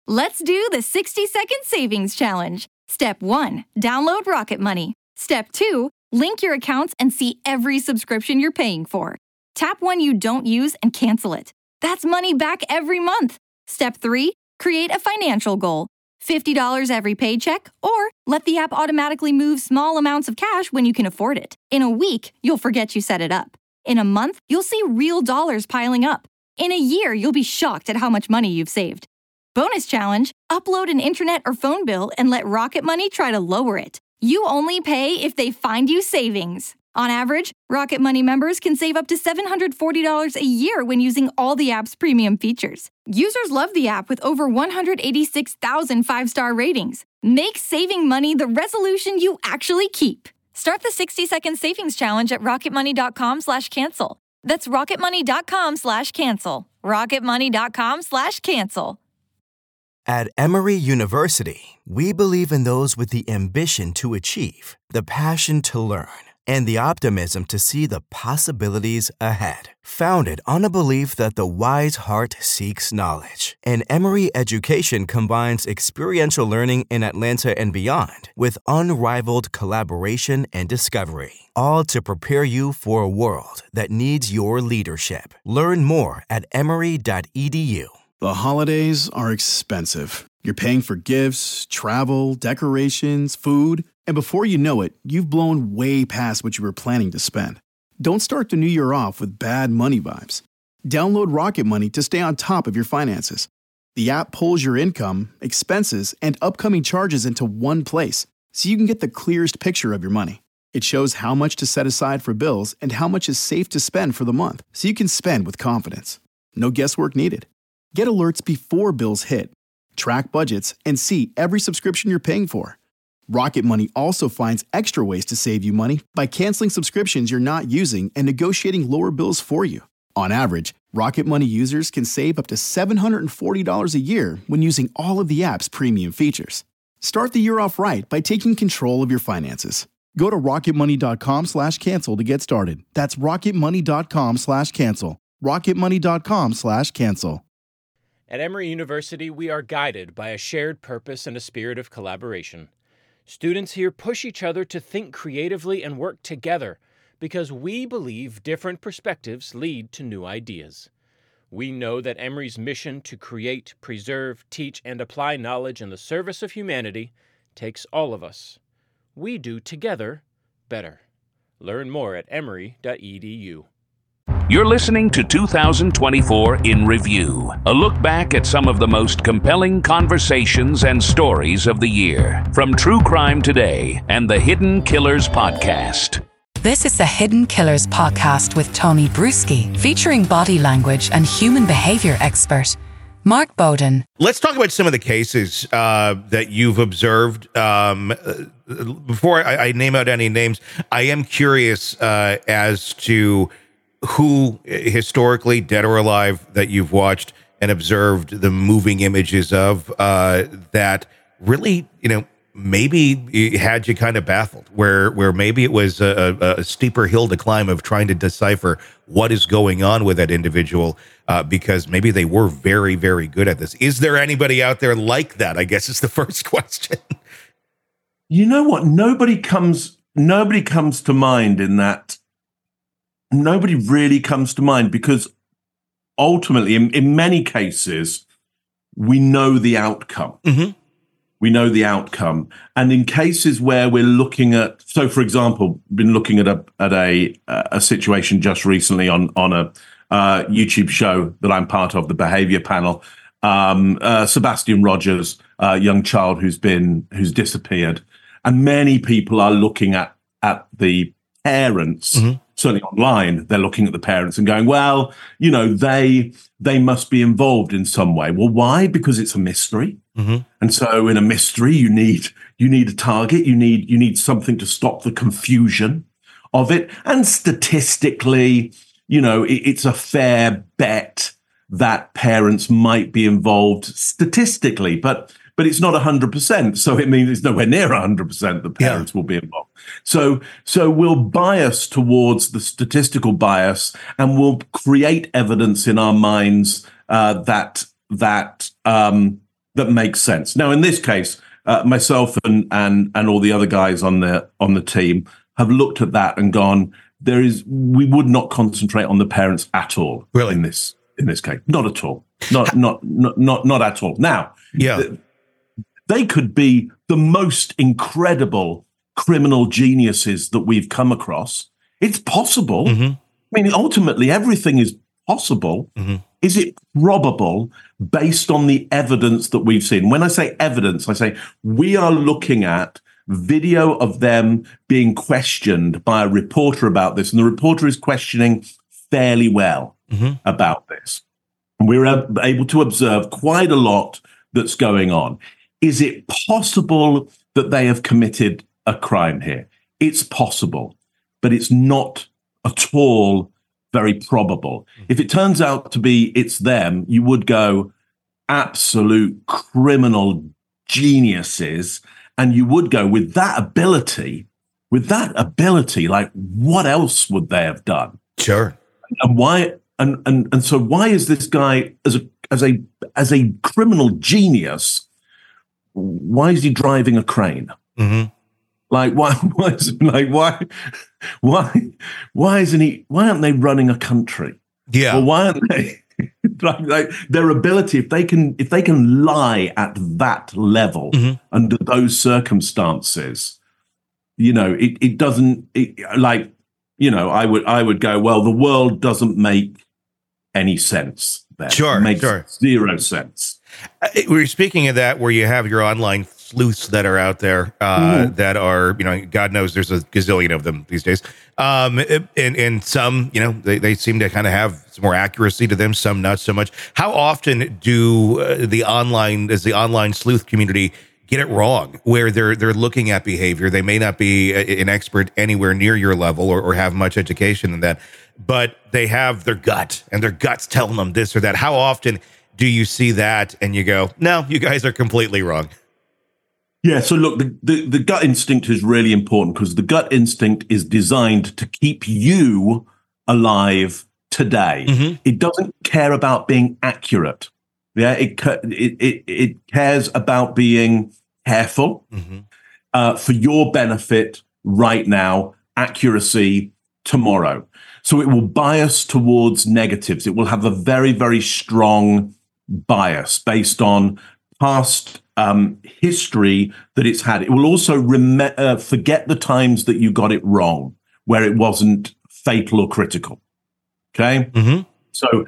Let's do the 60-second savings challenge. Step 1, download Rocket Money. Step 2, link your accounts and see every subscription you're paying for. Tap one you don't use and cancel it. That's money back every month. Step 3, create a financial goal. $50 every paycheck, or let the app automatically move small amounts of cash when you can afford it. In a week, you'll forget you set it up. In a month, you'll see real dollars piling up. In a year, you'll be shocked at how much money you've saved. Bonus challenge, upload an internet or phone bill and let Rocket Money try to lower it. You only pay if they find you savings. On average, Rocket Money members can save up to $740 a year when using all the app's premium features. Users love the app with over 186,000 five-star ratings. Make saving money the resolution you actually keep. Start the 60-second savings challenge at rocketmoney.com/cancel. That's rocketmoney.com/cancel. rocketmoney.com/cancel. At Emory University, we believe in those with the ambition to achieve, the passion to learn, and the optimism to see the possibilities ahead. Founded on a belief that the wise heart seeks knowledge, and Emory education combines experiential learning in Atlanta and beyond with unrivaled collaboration and discovery, all to prepare you for a world that needs your leadership. Learn more at emory.edu. The holidays are expensive. You're paying for gifts, travel, decorations, food, and before you know it, you've blown way past what you were planning to spend. Don't start the new year off with bad money vibes. Download Rocket Money to stay on top of your finances. The app pulls your income, expenses, and upcoming charges into one place, so you can get the clearest picture of your money. It shows how much to set aside for bills and how much is safe to spend for the month, so you can spend with confidence. No guesswork needed. Get alerts before bills hit, track budgets, and see every subscription you're paying for. Rocket Money also finds extra ways to save you money by canceling subscriptions you're not using and negotiating lower bills for you. On average, Rocket Money users can save up to $740 a year when using all of the app's premium features. Start the year off right by taking control of your finances. Go to rocketmoney.com/cancel to get started. That's rocketmoney.com/cancel. rocketmoney.com/cancel. At Emory University, we are guided by a shared purpose and a spirit of collaboration. Students here push each other to think creatively and work together because we believe different perspectives lead to new ideas. We know that Emory's mission to create, preserve, teach, and apply knowledge in the service of humanity takes all of us. We do together better. Learn more at emory.edu. You're listening to 2024 in Review, a look back at some of the most compelling conversations and stories of the year from True Crime Today and the Hidden Killers Podcast. This is the Hidden Killers Podcast with Tony Bruschi, featuring body language and human behavior expert Mark Bowden. Let's talk about some of the cases that you've observed. Before I name out any names, I am curious as to who historically, dead or alive, that you've watched and observed the moving images of that really, maybe it had you kind of baffled, where maybe it was a steeper hill to climb of trying to decipher what is going on with that individual, because maybe they were very, very good at this. Is there anybody out there like that, I guess is the first question. You know what? Nobody comes to mind in that. Nobody really comes to mind because ultimately, in many cases, we know the outcome. Mm-hmm. We know the outcome. And in cases where we're looking at, so for example, been looking at a situation just recently on a YouTube show that I'm part of, the Behavior Panel. Sebastian Rogers, a young child who's disappeared, and many people are looking at the parents. Mm-hmm. Certainly online, they're looking at the parents and going, well, they must be involved in some way. Well, why? Because it's a mystery. Mm-hmm. And so in a mystery, you need a target. You need something to stop the confusion of it. And statistically, it's a fair bet that parents might be involved statistically, but it's not 100%. So it means it's nowhere near 100% the parents will be involved. So we'll bias towards the statistical bias, and we'll create evidence in our minds that that makes sense. Now, in this case, myself and all the other guys on the team have looked at that and gone, we would not concentrate on the parents at all. Really? In this case, not at all. Not at all. Now, they could be the most incredible criminal geniuses that we've come across. It's possible. I mean, ultimately, everything is possible. Is it probable based on the evidence that we've seen? When I say evidence, I say we are looking at video of them being questioned by a reporter about this, and the reporter is questioning fairly well about this. And we're able to observe quite a lot that's going on. Is it possible that they have committed a crime here? It's possible, but it's not at all very probable. If it turns out to be it's them, you would go absolute criminal geniuses, and you would go with that ability, like what else would they have done? Sure. And why? And so why is this guy as a criminal genius? Why is he driving a crane? Like why isn't he? Why aren't they running a country? Yeah. Well, why aren't they? like their ability, if they can lie at that level under those circumstances, it doesn't. I would go, well, the world doesn't make any sense there. Sure, it makes sure. Zero sense. We're speaking of that where you have your online sleuths that are out there that are, God knows there's a gazillion of them these days. And some, they seem to kind of have some more accuracy to them, some not so much. How often do the online sleuth community get it wrong, where they're looking at behavior? They may not be an expert anywhere near your level or have much education in that, but they have their gut, and their gut's telling them this or that. How often do you see that and you go, no, you guys are completely wrong? Yeah, so look, the gut instinct is really important, because the gut instinct is designed to keep you alive today. It doesn't care about being accurate. Yeah, it cares about being careful for your benefit right now, accuracy tomorrow. So it will bias towards negatives. It will have a very, very strong bias based on past history that it's had. It will also forget the times that you got it wrong, where it wasn't fatal or critical. Okay, so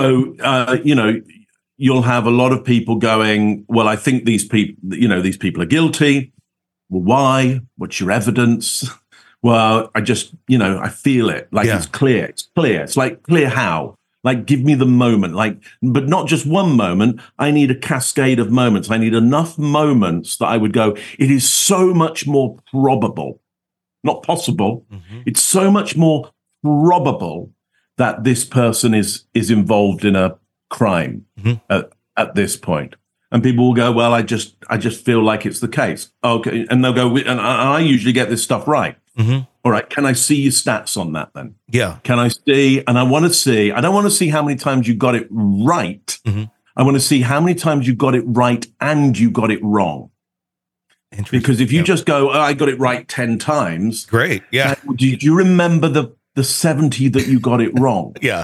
you'll have a lot of people going, well, I think these people are guilty. Well, why? What's your evidence? Well, I just, I feel it. Like, It's clear. It's clear. It's like, clear how? Like, give me the moment. Like, but not just one moment. I need a cascade of moments. I need enough moments that I would go, it is so much more probable, not possible. It's so much more probable that this person is involved in a crime at this point. And people will go, well, I just feel like it's the case. Okay. And they'll go, and I usually get this stuff right. All right. Can I see your stats on that then? Yeah. Can I see? And I don't want to see how many times you got it right. I want to see how many times you got it right and you got it wrong. Because if you just go, I got it right 10 times. Great. Yeah. Do you remember the 70 that you got it wrong? Yeah.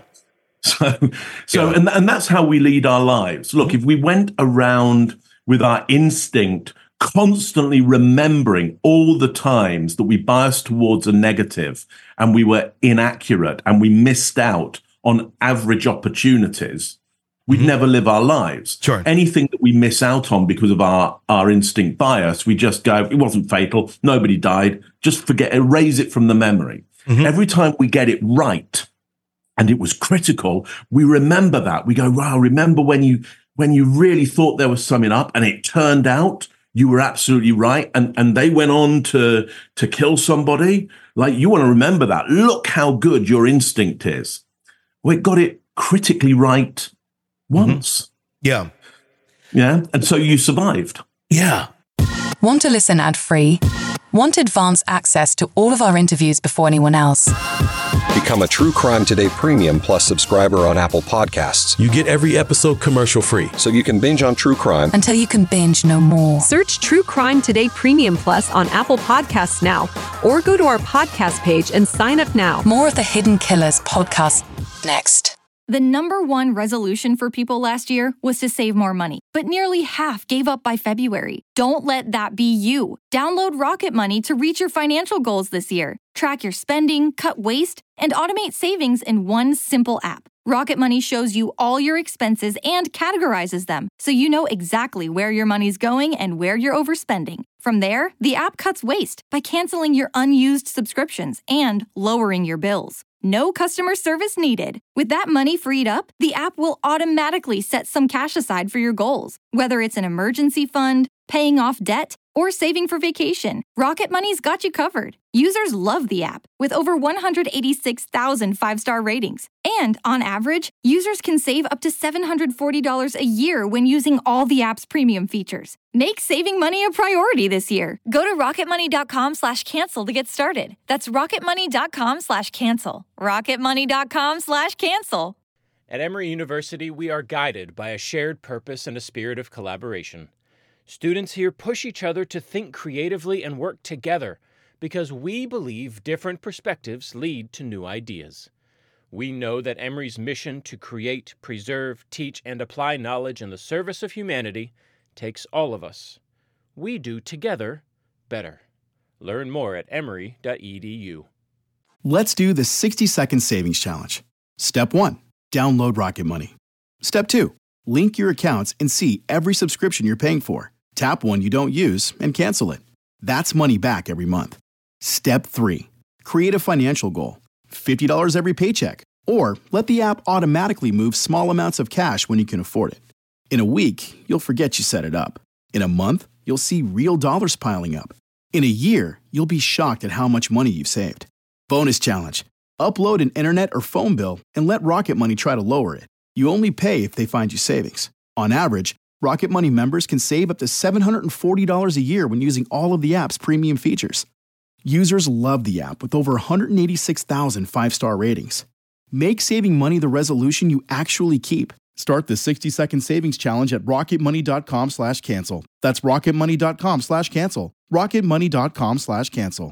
So, and that's how we lead our lives. Look, if we went around with our instinct, constantly remembering all the times that we biased towards a negative and we were inaccurate and we missed out on average opportunities, we'd never live our lives. Sure. Anything that we miss out on because of our instinct bias, we just go, it wasn't fatal, nobody died, just forget, erase it from the memory. Every time we get it right, and it was critical, we remember that. We go, wow, remember when you really thought there was something up and it turned out you were absolutely right, and they went on to kill somebody? Like, you want to remember that. Look how good your instinct is. Well, it got it critically right once. Yeah. And so you survived. Yeah. Want to listen ad-free? Want advanced access to all of our interviews before anyone else? Become a True Crime Today Premium Plus subscriber on Apple Podcasts. You get every episode commercial-free. So you can binge on true crime until you can binge no more. Search True Crime Today Premium Plus on Apple Podcasts now, or go to our podcast page and sign up now. More of the Hidden Killers podcast next. The number one resolution for people last year was to save more money, but nearly half gave up by February. Don't let that be you. Download Rocket Money to reach your financial goals this year. Track your spending, cut waste, and automate savings in one simple app. Rocket Money shows you all your expenses and categorizes them, so you know exactly where your money's going and where you're overspending. From there, the app cuts waste by canceling your unused subscriptions and lowering your bills. No customer service needed. With that money freed up, the app will automatically set some cash aside for your goals. Whether it's an emergency fund, paying off debt, or saving for vacation, Rocket Money's got you covered. Users love the app, with over 186,000 five-star ratings. And on average, users can save up to $740 a year when using all the app's premium features. Make saving money a priority this year. Go to rocketmoney.com/cancel to get started. That's rocketmoney.com/cancel. rocketmoney.com/cancel. At Emory University, we are guided by a shared purpose and a spirit of collaboration. Students here push each other to think creatively and work together because we believe different perspectives lead to new ideas. We know that Emory's mission to create, preserve, teach, and apply knowledge in the service of humanity takes all of us. We do together better. Learn more at emory.edu. Let's do the 60-second savings challenge. Step 1, download Rocket Money. Step 2, link your accounts and see every subscription you're paying for. Tap one you don't use and cancel it. That's money back every month. Step 3, create a financial goal. $50 every paycheck. Or let the app automatically move small amounts of cash when you can afford it. In a week, you'll forget you set it up. In a month, you'll see real dollars piling up. In a year, you'll be shocked at how much money you've saved. Bonus challenge. Upload an internet or phone bill and let Rocket Money try to lower it. You only pay if they find you savings. On average, Rocket Money members can save up to $740 a year when using all of the app's premium features. Users love the app with over 186,000 five-star ratings. Make saving money the resolution you actually keep. Start the 60-second savings challenge at rocketmoney.com/cancel. That's rocketmoney.com/cancel. rocketmoney.com/cancel.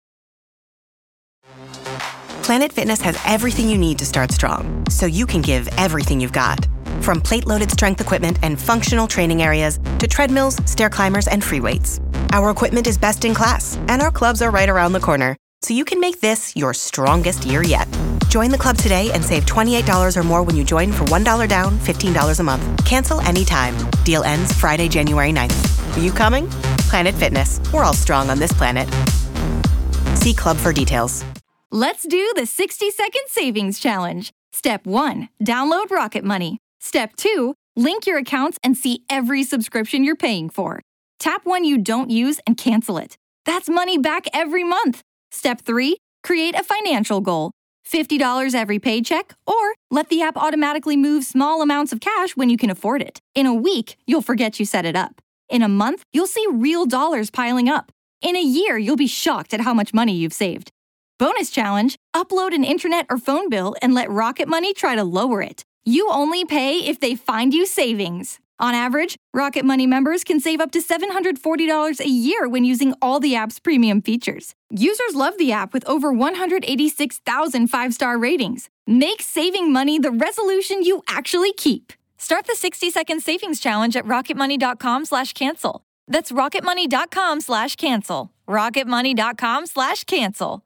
Planet Fitness has everything you need to start strong, so you can give everything you've got. From plate-loaded strength equipment and functional training areas to treadmills, stair climbers, and free weights. Our equipment is best in class, and our clubs are right around the corner, so you can make this your strongest year yet. Join the club today and save $28 or more when you join for $1 down, $15 a month. Cancel anytime. Deal ends Friday, January 9th. Are you coming? Planet Fitness. We're all strong on this planet. See club for details. Let's do the 60-second savings challenge. Step 1, download Rocket Money. Step 2, link your accounts and see every subscription you're paying for. Tap one you don't use and cancel it. That's money back every month. Step 3, create a financial goal. $50 every paycheck, or let the app automatically move small amounts of cash when you can afford it. In a week, you'll forget you set it up. In a month, you'll see real dollars piling up. In a year, you'll be shocked at how much money you've saved. Bonus challenge, upload an internet or phone bill and let Rocket Money try to lower it. You only pay if they find you savings. On average, Rocket Money members can save up to $740 a year when using all the app's premium features. Users love the app with over 186,000 five-star ratings. Make saving money the resolution you actually keep. Start the 60-second savings challenge at rocketmoney.com/cancel. That's rocketmoney.com/cancel. rocketmoney.com/cancel.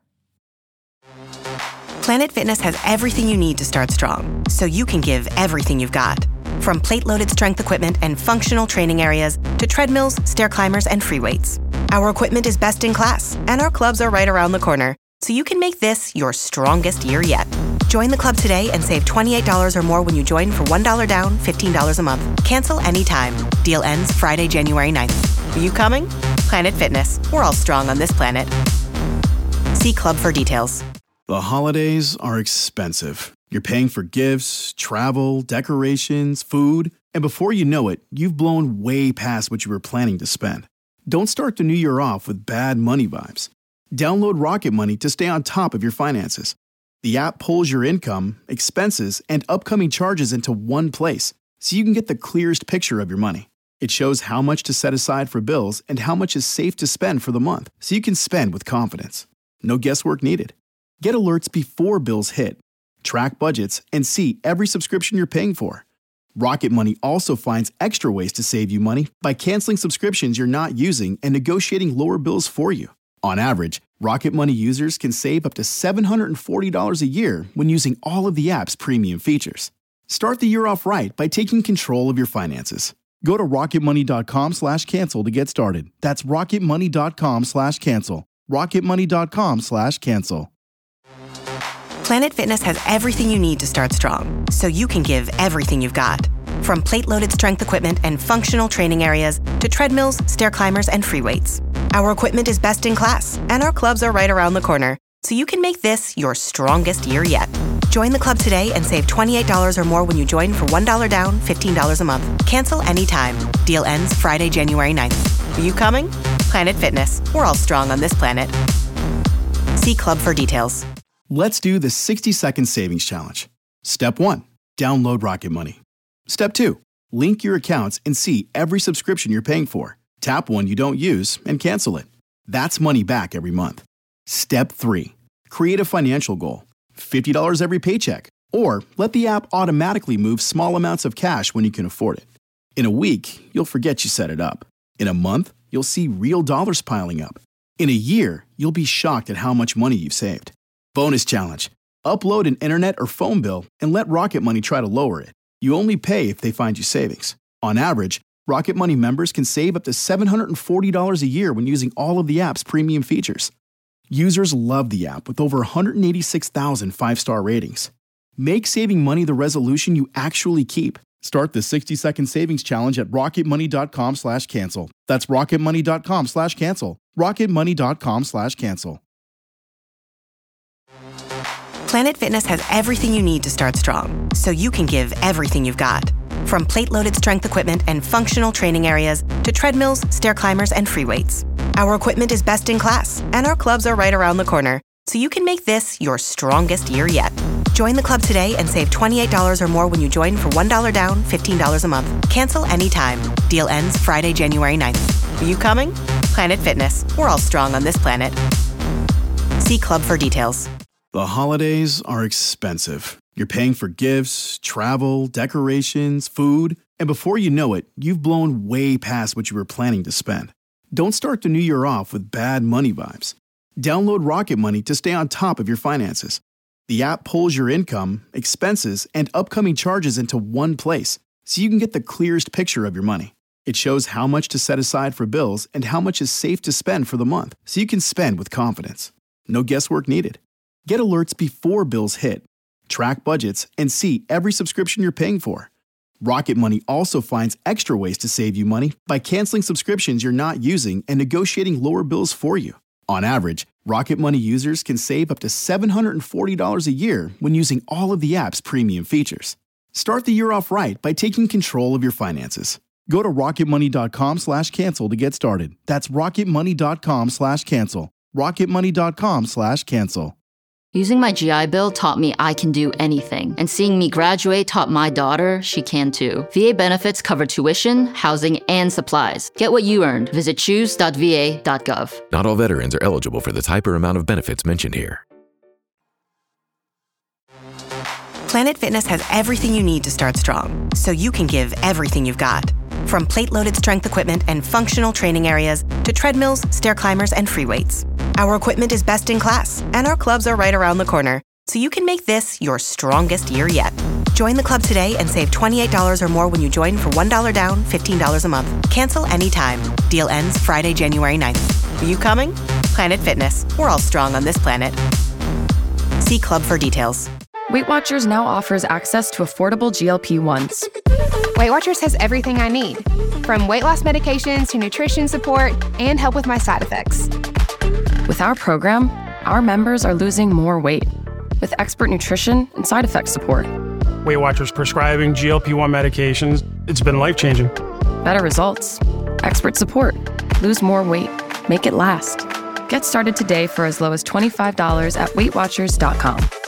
Planet Fitness has everything you need to start strong, so you can give everything you've got. From plate-loaded strength equipment and functional training areas to treadmills, stair climbers, and free weights. Our equipment is best in class, and our clubs are right around the corner, so you can make this your strongest year yet. Join the club today and save $28 or more when you join for $1 down, $15 a month. Cancel anytime. Deal ends Friday, January 9th. Are you coming? Planet Fitness. We're all strong on this planet. See club for details. The holidays are expensive. You're paying for gifts, travel, decorations, food, and before you know it, you've blown way past what you were planning to spend. Don't start the new year off with bad money vibes. Download Rocket Money to stay on top of your finances. The app pulls your income, expenses, and upcoming charges into one place, so you can get the clearest picture of your money. It shows how much to set aside for bills and how much is safe to spend for the month, so you can spend with confidence. No guesswork needed. Get alerts before bills hit, track budgets, and see every subscription you're paying for. Rocket Money also finds extra ways to save you money by canceling subscriptions you're not using and negotiating lower bills for you. On average, Rocket Money users can save up to $740 a year when using all of the app's premium features. Start the year off right by taking control of your finances. Go to rocketmoney.com/cancel to get started. That's rocketmoney.com/cancel. rocketmoney.com/cancel. Planet Fitness has everything you need to start strong, so you can give everything you've got. From plate-loaded strength equipment and functional training areas to treadmills, stair climbers, and free weights. Our equipment is best in class, and our clubs are right around the corner, so you can make this your strongest year yet. Join the club today and save $28 or more when you join for $1 down, $15 a month. Cancel anytime. Deal ends Friday, January 9th. Are you coming? Planet Fitness. We're all strong on this planet. See club for details. Let's do the 60-second savings challenge. Step 1. Download Rocket Money. Step 2. Link your accounts and see every subscription you're paying for. Tap one you don't use and cancel it. That's money back every month. Step 3. Create a financial goal. $50 every paycheck. Or let the app automatically move small amounts of cash when you can afford it. In a week, you'll forget you set it up. In a month, you'll see real dollars piling up. In a year, you'll be shocked at how much money you've saved. Bonus challenge. Upload an internet or phone bill and let Rocket Money try to lower it. You only pay if they find you savings. On average, Rocket Money members can save up to $740 a year when using all of the app's premium features. Users love the app with over 186,000 5-star ratings. Make saving money the resolution you actually keep. Start the 60-second savings challenge at rocketmoney.com/cancel. That's rocketmoney.com/cancel. rocketmoney.com/cancel. Planet Fitness has everything you need to start strong, so you can give everything you've got. From plate-loaded strength equipment and functional training areas to treadmills, stair climbers, and free weights. Our equipment is best in class, and our clubs are right around the corner, so you can make this your strongest year yet. Join the club today and save $28 or more when you join for $1 down, $15 a month. Cancel anytime. Deal ends Friday, January 9th. Are you coming? Planet Fitness. We're all strong on this planet. See club for details. The holidays are expensive. You're paying for gifts, travel, decorations, food, and before you know it, you've blown way past what you were planning to spend. Don't start the new year off with bad money vibes. Download Rocket Money to stay on top of your finances. The app pulls your income, expenses, and upcoming charges into one place, so you can get the clearest picture of your money. It shows how much to set aside for bills and how much is safe to spend for the month, so you can spend with confidence. No guesswork needed. Get alerts before bills hit, track budgets, and see every subscription you're paying for. Rocket Money also finds extra ways to save you money by canceling subscriptions you're not using and negotiating lower bills for you. On average, Rocket Money users can save up to $740 a year when using all of the app's premium features. Start the year off right by taking control of your finances. Go to rocketmoney.com/cancel to get started. That's rocketmoney.com/cancel. rocketmoney.com/cancel. Using my GI Bill taught me I can do anything, and seeing me graduate taught my daughter she can too. VA benefits cover tuition, housing, and supplies. Get what you earned. Visit choose.va.gov. Not all veterans are eligible for the type or amount of benefits mentioned here. Planet Fitness has everything you need to start strong, so you can give everything you've got. From plate-loaded strength equipment and functional training areas to treadmills, stair climbers, and free weights. Our equipment is best in class, and our clubs are right around the corner, so you can make this your strongest year yet. Join the club today and save $28 or more when you join for $1 down, $15 a month. Cancel anytime. Deal ends Friday, January 9th. Are you coming? Planet Fitness. We're all strong on this planet. See club for details. Weight Watchers now offers access to affordable GLP-1s. Weight Watchers has everything I need, from weight loss medications to nutrition support and help with my side effects. With our program, our members are losing more weight with expert nutrition and side effect support. Weight Watchers prescribing GLP-1 medications, it's been life-changing. Better results, expert support, lose more weight, make it last. Get started today for as low as $25 at WeightWatchers.com.